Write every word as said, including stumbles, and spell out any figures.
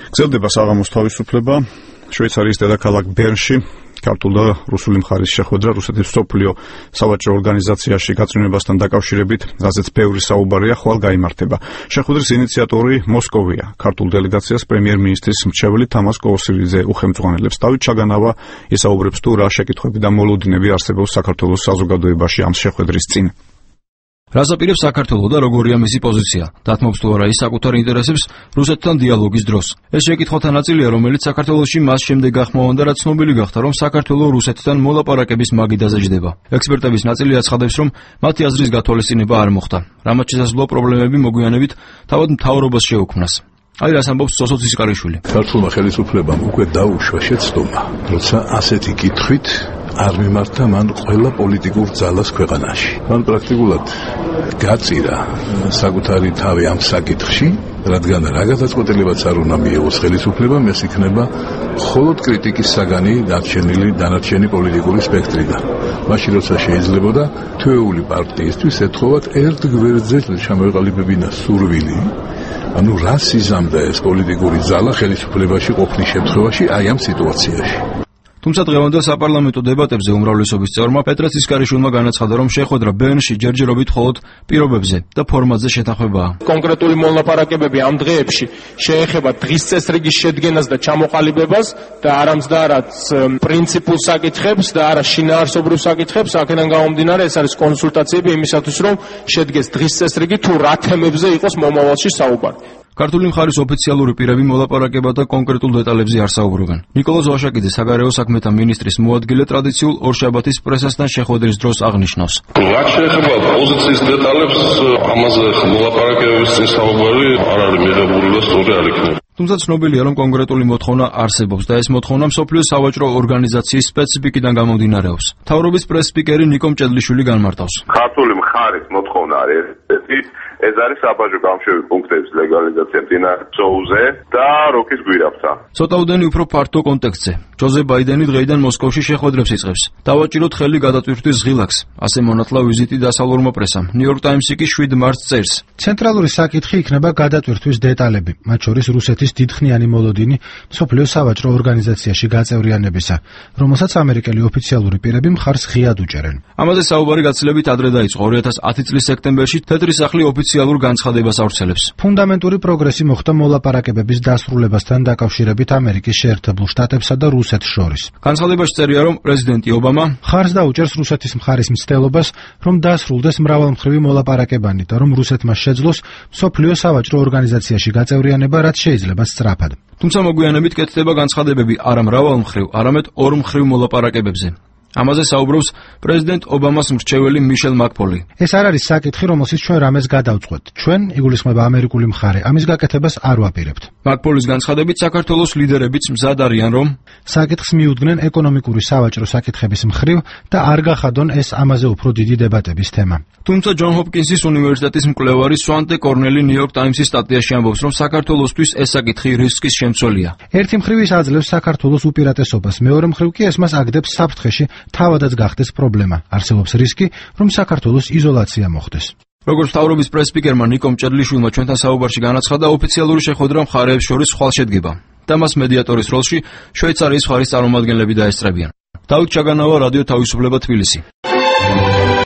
გრძელდება საღამოს თავისუფლება. შვეიცარიის დედაქალაქ ბერნში ქართულ და რუსული მხარის შეხვედრა რუსეთის მსოფლიო სავაჭრო ორგანიზაციაში გაწვევასთან დაკავშირებით, რაზეც ბევრი საუბარია, ხვალ გაიმართება. შეხვედრის ინიციატორი მოსკოვია. ქართულ დელეგაციას პრემიერ-მინისტრის მრჩეველი თამაზ კოვოსილიძე უხელმძღვანელებს. დავით ჩაგანავა ისაუბრებს თუ რა შეკითხვები და მოლოდინები არსებობს საქართველოს საზოგადოებაში ამ შეხვედრის წინ. რას აპირებს საქართველო და როგორია მისი პოზიცია? დათმობს თუ არა ის საკუთარ ინტერესებს რუსეთთან დიალოგის დროს? ეს შეკითხვათა ნაწილია, რომელიც საქართველოში მას შემდეგ გახმოვანდა, რაც ცნობილი გახდა, რომ საქართველო რუსეთთან მოლაპარაკების მაგიდაზე ჯდება. ექსპერტების ნაწილი აცხადებს, რომ მათი აზრის გათვალისწინება არ მოხდა. რამაც შესაძლოა პრობლემები მოგვიანებით თავად მთავრობას შეუქმნას. აი რას ამბობს სოსო ცისკარიშვილი. ქართულმა ხელისუფლებამ უკვე დაუშვა შეცდომა, როცა ასეთი კითხვით არ მიმართა მან ყველა პოლიტიკურ ძალას ქვეყანაში. მან პრაქტიკულად გაწირა საკუთარი თავი ამ საკითხში, რადგან რა გადაწყვეტილებაც არ უნდა მიიღოს ხელისუფლებამ, ეს იქნება მხოლოდ კრიტიკის საგანი დარჩენილი დანარჩენი პოლიტიკური სპექტრიდან. მაშინ როცა შეიძლებოდა თვეული პარტიისთვის ეთხოვათ ერთ გვერდზე ჩამოეყალიბებინა სურვილი, ანუ რას იზამდა ეს პოლიტიკური ძალა ხელისუფლებაში ყოფნის შემთხვევაში აი ამ სიტუაციაში. თუმცა დღევანდელ საპარლამენტო დებატებზე უმრავლესობის წევრმა პეტრე ცისკარიშვილმა განაცხადა, რომ შეხვედრა ბერნში ჯერჯერობით მხოლოდ პირობებზე და ფორმატზე შეთანხმებაა. კონკრეტული მოლაპარაკებები ამ დღეებში შეეხება დღის წესრიგის შედგენას და ჩამოყალიბებას და არამც და არაც პრინციპულ საკითხებს და არა შინაარსობრივ საკითხებს. აქედან გამომდინარე, ეს არის კონსულტაციები იმისათვის, რომ შედგეს დღის წესრიგი თუ რა თემებზე იყოს მომავალში საუბარი. ქართული მხარის ოფიციალური პირები მოლაპარაკებათა კონკრეტულ დეტალებზე არ საუბრობენ. ნიკოლოზ ვაშაკიძე, საგარეო საქმეთა მინისტრის მოადგილე, ტრადიციულ ორშაბათის პრესასთან შეხვედრის დროს აღნიშნავს. რაც შეეხება პოზიციის დეტალებს, ამაზე მოლაპარაკებების წინ საუბარი არ არის მიღებული და სწორი არ იქნება. თუმცა ცნობილია, რომ კონკრეტული მოთხოვნა არსებობს და ეს მოთხოვნა მსოფლიო სავაჭრო ორგანიზაციის სპეციფიკიდან გამომდინარეობს. მთავრობის პრეს-სპიკერი ნიკო მჭედლიშვილი განმარტავს. ქართული მხარის მოთხოვნა არის ესეთი, ეს არის საბაჟო გამშვები პუნქტების ლეგალიზაცია მდინარე ზოუზე და როკის გვირაბსა. ცოტაოდენი უფრო ფართო კონტექსტზე. ჯოზეფ ბაიდენი დღეიდან მოსკოვში შეხვედრებს იწყებს. დავაჭიროთ ხელი გადატვირთვის ღილაკს. ასე მონათლა ვიზიტი დასალურმა პრესამ. ნიუ-იორკ ტაიმსი კი შვიდ მარტს წერს. ცენტრალური საკითხი იქნება გადატვირთვის დეტალები, მათ შორის რუსეთის დიდხნიანი მოლოდინი მსოფლიო სავაჭრო ორგანიზაციაში გაწევრიანებისა, რომელსაც ამერიკელი ოფიციალური პირები მხარს ღიად უჭერენ. ამაზე საუბარი გაცილებით ადრე დაიწყო. ორი ათას ათი წლის სექტემბერში თეთრი სახლი ოფიციალურ განცხადებას ავრცელებს. ფუნდამენტური პროგრესი მოხდა მოლაპარაკებების დასრულებასთან დაკავშირებით ამერიკის შეერთებულ შტატებსა და რუსეთს შორის. განცხადებაში წერია, რომ პრეზიდენტი ობამა მხარს დაუჭერს რუსეთის მხარის მცდელობას, რომ დასრულდეს მრავალმხრივი მოლაპარაკებანი და რომ რუსეთმა შეძლოს მსოფლიო სავაჭრო ორგანიზაციაში გაწევრიანება, რაც შეიძლება სწრაფად. თუმცა მოგვიანებით კეთდება განცხადებები არა მრავალმხრივ, არამედ ორმხრივ მოლაპარაკებებზე. ამაზე საუბრობს პრეზიდენტ ობამას მრჩეველი მიშელ მაკფოლი. ეს არ არის საკითხი, რომელსაც ჩვენ რამეს გადავწყვეტ. ჩვენ, იგულისხმება ამერიკული მხარე, ამის გაკეთებას არ ვაპირებთ. მაკფოლის განცხადებით, საქართველოს ლიდერებიც მზად არიან, რომ საკითხს მიუდგნენ ეკონომიკური სავაჭრო საკითხების მხრივ და არ გახადონ ეს ამაზე უფრო დიდი დებატების თემა. თუმცა ჯონ ჰოპკინსის უნივერსიტეტის მკვლევარი სვანტე კორნელი ნიუ-იორკ ტაიმსის სტატიაში ამბობს, რომ საქართველოსთვის ეს საკითხი რისკის შემცველია. ერთი მხრივ ის აძლევს საქართველოს უპირატესობას, მეორე მხრივ კი ეს მას აგდებს საფრთხეში თავადაც გახდეს პრობლემა. არსებობს რისკი, რომ საქართველოს იზოლაცია მოხდეს. როგორც მთავრობის პრეს-სპიკერმა ნიკო მჭედლიშვილმა ჩვენთან საუბარში განაცხადა, ოფიციალური შეხვედრა მხარეებს შორის ხვალ შედგება და მას მედიატორის როლში შვეიცარიის მხარის წარმომადგენლები დაესწრებიან. დავით ჩაგანავა, რადიო თავისუფლება, თბილისი.